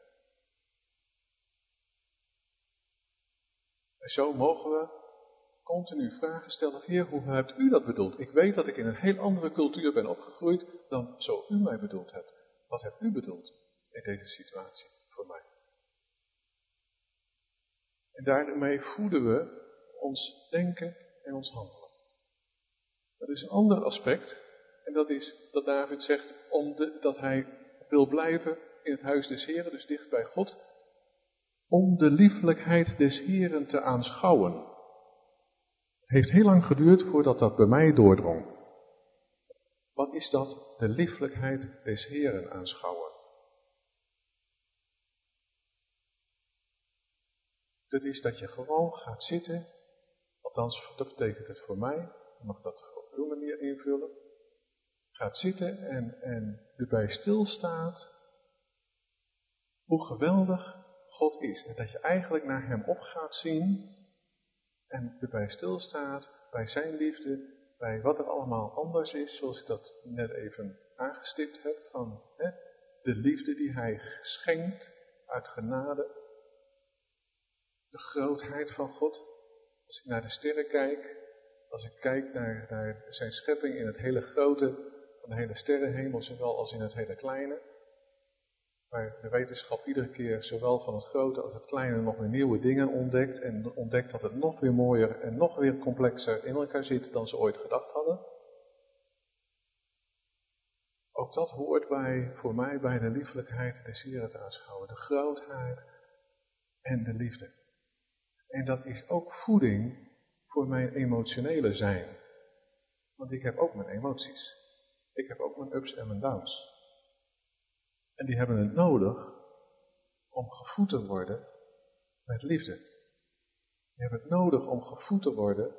En zo mogen we continu vragen stellen, Heer, hoe hebt u dat bedoeld? Ik weet dat ik in een heel andere cultuur ben opgegroeid dan zo u mij bedoeld hebt. Wat hebt u bedoeld in deze situatie voor mij? En daarmee voeden we ons denken en ons handelen. Dat is een ander aspect. En dat is dat David zegt om de, dat hij wil blijven in het huis des Heren, dus dicht bij God. Om de liefelijkheid des Heren te aanschouwen. Het heeft heel lang geduurd voordat dat bij mij doordrong. Wat is dat? De lieflijkheid des Heren aanschouwen. Dat is dat je gewoon gaat zitten, althans dat betekent het voor mij, ik mag dat op uw manier invullen. Gaat zitten en, en erbij stilstaat hoe geweldig God is. En dat je eigenlijk naar hem op gaat zien en erbij stilstaat bij zijn liefde, bij wat er allemaal anders is, zoals ik dat net even aangestipt heb, van hè, de liefde die hij schenkt uit genade, de grootheid van God. Als ik naar de sterren kijk, als ik kijk naar, naar zijn schepping in het hele grote van de hele sterrenhemel, zowel als in het hele kleine, waar de wetenschap iedere keer zowel van het grote als het kleine nog weer nieuwe dingen ontdekt en ontdekt dat het nog weer mooier en nog weer complexer in elkaar zit dan ze ooit gedacht hadden. Ook dat hoort bij, voor mij bij de liefelijkheid des Heren te aanschouwen, de grootheid en de liefde. En dat is ook voeding voor mijn emotionele zijn. Want ik heb ook mijn emoties. Ik heb ook mijn ups en mijn downs. En die hebben het nodig om gevoed te worden met liefde. Die hebben het nodig om gevoed te worden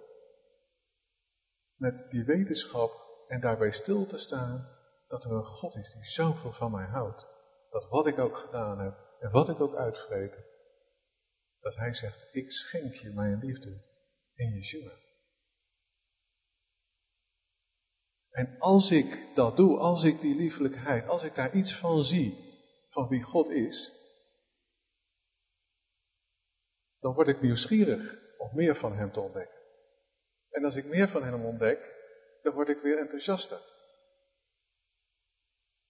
met die wetenschap en daarbij stil te staan dat er een God is die zoveel van mij houdt. Dat wat ik ook gedaan heb en wat ik ook uitvreten, dat hij zegt, ik schenk je mijn liefde in Yeshua. En als ik dat doe, als ik die liefelijkheid, als ik daar iets van zie, van wie God is, dan word ik nieuwsgierig om meer van hem te ontdekken. En als ik meer van hem ontdek, dan word ik weer enthousiaster.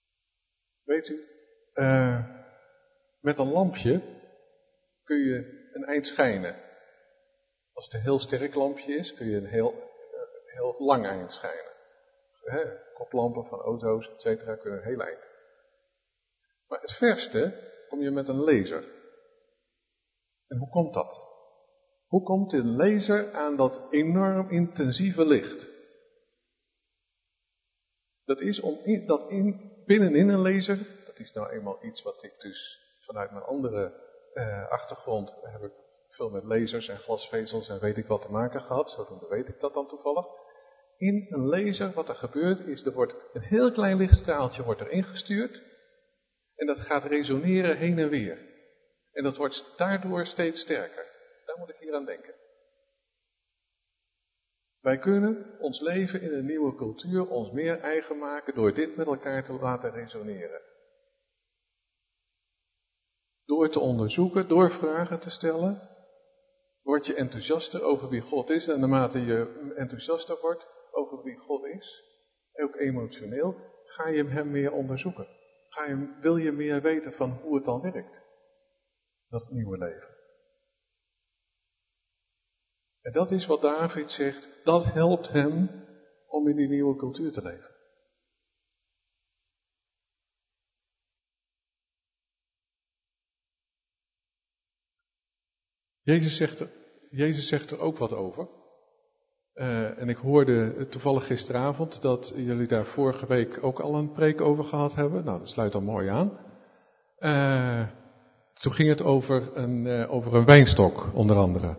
Weet u, uh, met een lampje kun je een eind schijnen. Als het een heel sterk lampje is, kun je een heel, een heel lang eind schijnen. He, koplampen van auto's, et cetera, kunnen een heel eind. Maar het verste kom je met een laser. En hoe komt dat? Hoe komt de laser aan dat enorm intensieve licht? Dat is om in, dat in, binnenin een laser, dat is nou eenmaal iets wat ik dus vanuit mijn andere eh, achtergrond, heb ik veel met lasers en glasvezels en weet ik wat te maken gehad, zodoende weet ik dat dan toevallig. In een laser, wat er gebeurt, is er wordt een heel klein lichtstraaltje wordt er ingestuurd en dat gaat resoneren heen en weer. En dat wordt daardoor steeds sterker. Daar moet ik hier aan denken. Wij kunnen ons leven in een nieuwe cultuur ons meer eigen maken door dit met elkaar te laten resoneren. Door te onderzoeken, door vragen te stellen, word je enthousiaster over wie God is. En naarmate je enthousiaster wordt over wie God is, ook emotioneel, ga je hem meer onderzoeken. Ga je, wil je meer weten van hoe het dan werkt. Dat nieuwe leven. En dat is wat David zegt, dat helpt hem om in die nieuwe cultuur te leven. Jezus zegt er, Jezus zegt er ook wat over. Uh, en ik hoorde toevallig gisteravond dat jullie daar vorige week ook al een preek over gehad hebben. Nou, dat sluit dan mooi aan. Uh, toen ging het over een, uh, over een wijnstok, onder andere.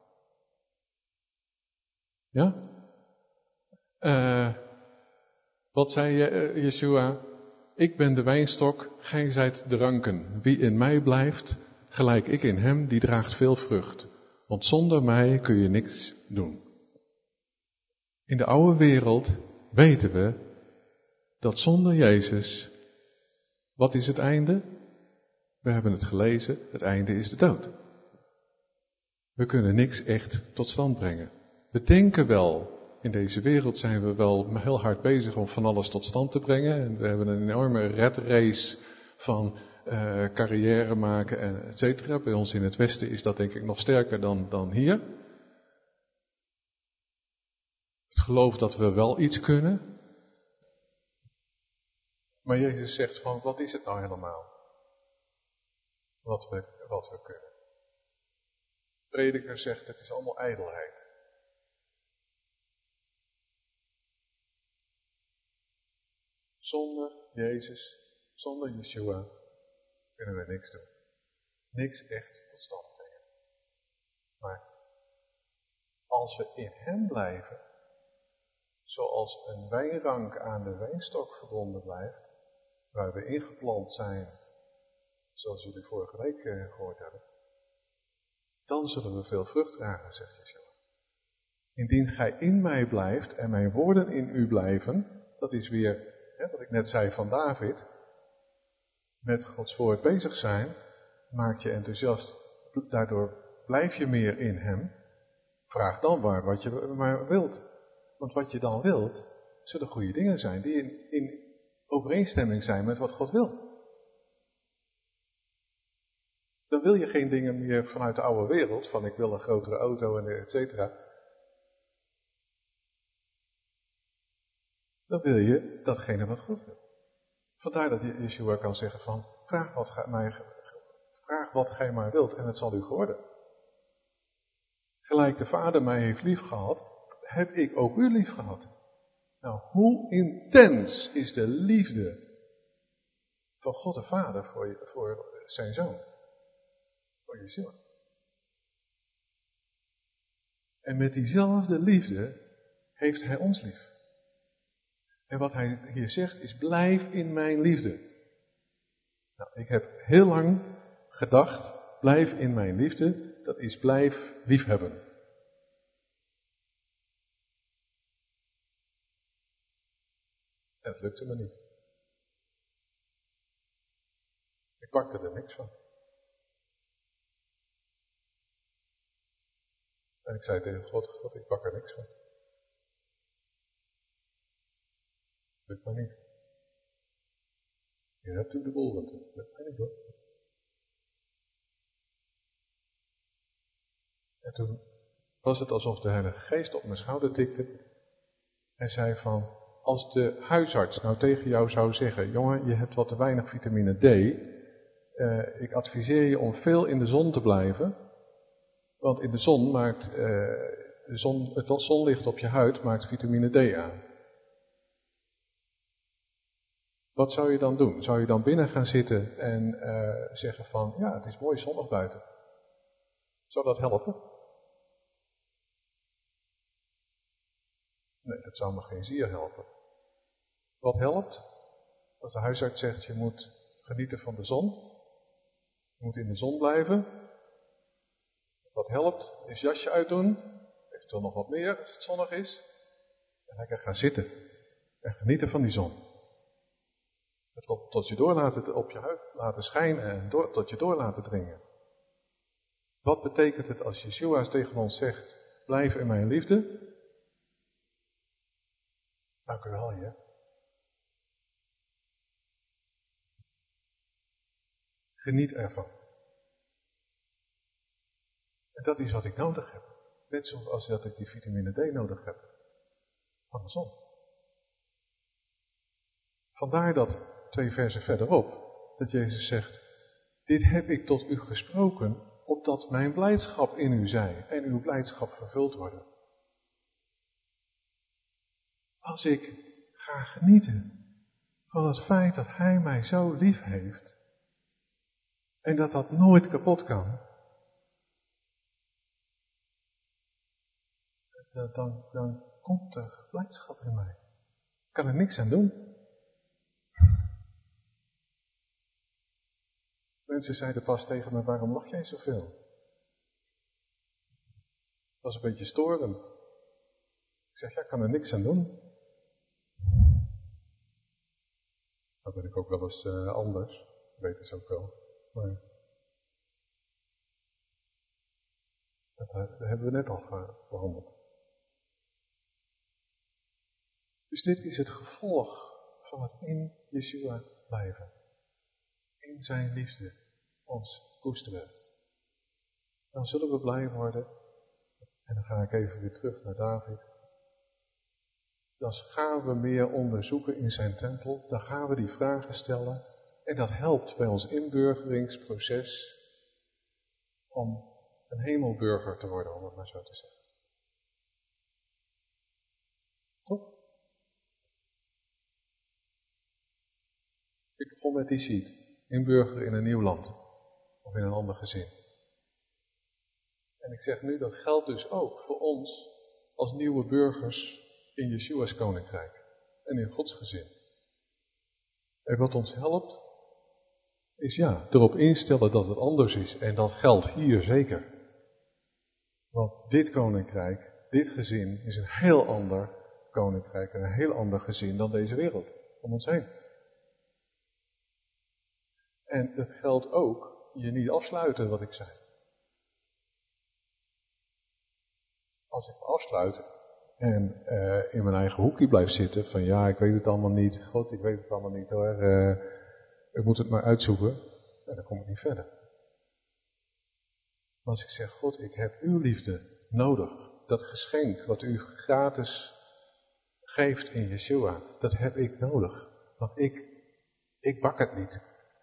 Ja? Uh, wat zei uh, Yeshua? Ik ben de wijnstok, gij zijt de ranken. Wie in mij blijft, gelijk ik in hem, die draagt veel vrucht. Want zonder mij kun je niks doen. In de oude wereld weten we dat zonder Jezus, wat is het einde? We hebben het gelezen, het einde is de dood. We kunnen niks echt tot stand brengen. We denken wel, in deze wereld zijn we wel heel hard bezig om van alles tot stand te brengen. En we hebben een enorme red race van uh, carrière maken en et cetera. Bij ons in het Westen is dat denk ik nog sterker dan, dan hier. Het geloof dat we wel iets kunnen. Maar Jezus zegt van, wat is het nou helemaal? Wat we, wat we kunnen. De prediker zegt, het is allemaal ijdelheid. Zonder Jezus, zonder Yeshua, kunnen we niks doen. Niks echt tot stand brengen. Maar als we in hem blijven, zoals een wijnrank aan de wijnstok verbonden blijft, waar we ingeplant zijn, zoals jullie vorige week gehoord hebben, dan zullen we veel vrucht dragen, zegt Yeshua. Indien gij in mij blijft en mijn woorden in u blijven, dat is weer, hè, wat ik net zei van David, met Gods woord bezig zijn, maakt je enthousiast, daardoor blijf je meer in hem. Vraag dan maar wat je maar wilt. Want wat je dan wilt, zullen goede dingen zijn die in, in overeenstemming zijn met wat God wil. Dan wil je geen dingen meer vanuit de oude wereld, van ik wil een grotere auto en et cetera. Dan wil je datgene wat God wil. Vandaar dat Yeshua kan zeggen van, vraag wat, gij mij, vraag wat gij maar wilt en het zal u geworden. Gelijk de Vader mij heeft lief gehad, heb ik ook u lief gehad. Nou, hoe intens is de liefde van God de Vader voor, je, voor zijn Zoon? Voor Yeshua. En met diezelfde liefde heeft hij ons lief. En wat hij hier zegt is, blijf in mijn liefde. Nou, ik heb heel lang gedacht, blijf in mijn liefde, dat is blijf liefhebben. En het lukte me niet. Ik pakte er niks van. En ik zei tegen God, God, ik pak er niks van. Lukt me niet. Je hebt u de boel, want het lukt me niet hoor. En toen was het alsof de Heilige Geest op mijn schouder tikte en zei van, als de huisarts nou tegen jou zou zeggen, jongen, je hebt wat te weinig vitamine D, uh, ik adviseer je om veel in de zon te blijven, want in de zon maakt, uh, de zon, het zonlicht op je huid maakt vitamine D aan. Wat zou je dan doen? Zou je dan binnen gaan zitten en uh, zeggen van, ja, het is mooi zonnig buiten. Zou dat helpen? Nee, dat zou me geen zier helpen. Wat helpt? Als de huisarts zegt, je moet genieten van de zon. Je moet in de zon blijven. Wat helpt, is jasje uitdoen. Eventueel nog wat meer als het zonnig is. En lekker gaan zitten. En genieten van die zon. Het tot je door laten, op je huid laten schijnen en door, tot je door laten dringen. Wat betekent het als Yeshua tegen ons zegt, blijf in mijn liefde? Dank u wel, Heer. Geniet ervan. En dat is wat ik nodig heb. Net zoals dat ik die vitamine D nodig heb. Van de zon. Vandaar dat twee versen verderop, dat Jezus zegt, dit heb ik tot u gesproken, opdat mijn blijdschap in u zij en uw blijdschap vervuld worden. Als ik ga genieten van het feit dat Hij mij zo lief heeft en dat dat nooit kapot kan, dan, dan komt er blijdschap in mij. Ik kan er niks aan doen. Mensen zeiden pas tegen me, waarom lach jij zoveel? Dat was een beetje storend. Ik zeg, ja, ik kan er niks aan doen. Dan ben ik ook wel eens uh, anders. Dat weten ze ook wel. Maar dat, dat hebben we net al behandeld. Dus dit is het gevolg van het in Yeshua blijven. In zijn liefde ons koesteren. Dan zullen we blij worden. En dan ga ik even weer terug naar David. Dan gaan we meer onderzoeken in zijn tempel. Dan gaan we die vragen stellen. En dat helpt bij ons inburgeringsproces om een hemelburger te worden, om het maar zo te zeggen. Toch? Ik begon met die sheet. Inburgeren in een nieuw land. Of in een ander gezin. En ik zeg nu, dat geldt dus ook voor ons als nieuwe burgers in Yeshua's koninkrijk. En in Gods gezin. En wat ons helpt, is ja, erop instellen dat het anders is. En dat geldt hier zeker. Want dit koninkrijk, dit gezin, is een heel ander koninkrijk en een heel ander gezin dan deze wereld om ons heen. En het geldt ook, je niet afsluiten wat ik zei. Als ik me afsluit en uh, in mijn eigen hoekje blijf zitten van ja, ik weet het allemaal niet, God, ik weet het allemaal niet hoor, uh, ik moet het maar uitzoeken, en dan kom ik niet verder. Maar als ik zeg, God, ik heb uw liefde nodig, dat geschenk wat u gratis geeft in Yeshua, dat heb ik nodig, want ik, ik bak het niet.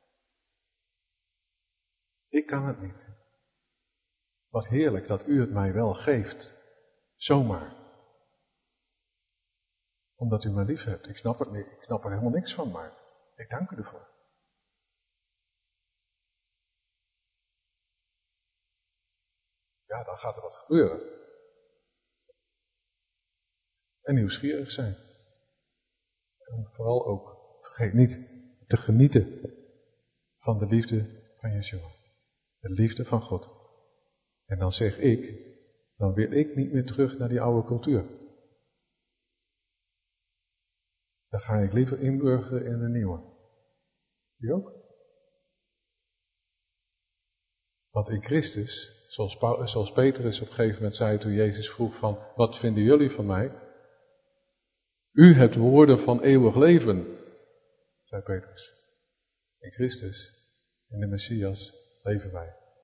Ik kan het niet. Wat heerlijk dat u het mij wel geeft. Zomaar. Omdat u mij lief hebt. Ik snap het niet. Ik snap er helemaal niks van, maar ik dank u ervoor. Ja, dan gaat er wat gebeuren. En nieuwsgierig zijn. En vooral ook, vergeet niet, te genieten van de liefde van Yeshua. De liefde van God. En dan zeg ik, dan wil ik niet meer terug naar die oude cultuur. Dan ga ik liever inburgeren in de nieuwe. U ook? Want in Christus, zoals, Paulus, zoals Petrus op een gegeven moment zei toen Jezus vroeg van, wat vinden jullie van mij? U hebt woorden van eeuwig leven, zei Petrus. In Christus, in de Messias, leven wij.